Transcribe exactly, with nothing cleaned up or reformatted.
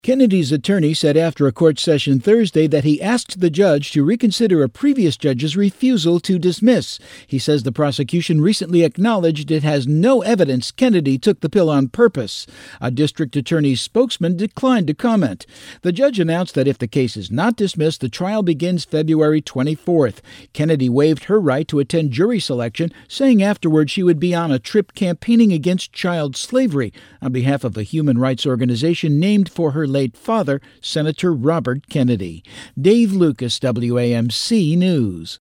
Kennedy's attorney said after a court session Thursday that he asked the judge to reconsider a previous judge's refusal to dismiss. He says the prosecution recently acknowledged it has no evidence Kennedy took the pill on purpose. A district attorney's spokesman declined to comment. The judge announced that if the case is not dismissed, the trial begins February twenty-fourth. Kennedy waived her right to attend jury selection, saying afterward she would be on a trip campaigning against child slavery on behalf of a human rights organization named for her late father, Senator Robert Kennedy. Dave Lucas, W A M C News.